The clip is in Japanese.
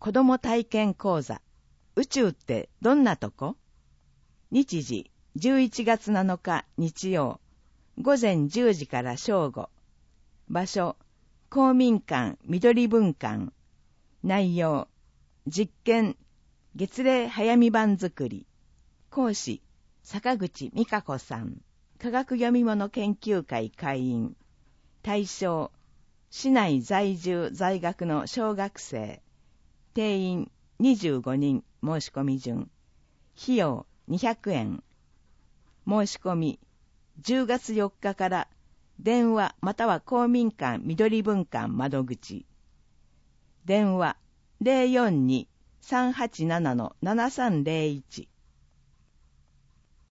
子供体験講座。宇宙ってどんなとこ？日時11月7日日曜。午前10時から正午。場所、公民館緑文館。内容、実験、月齢早見版作り。講師、坂口美香子さん。科学読み物研究会会員。対象、市内在住在学の小学生。定員25人申し込み順。費用200円。申し込み、10月4日から電話または公民館緑文館窓口。電話 042-387-7301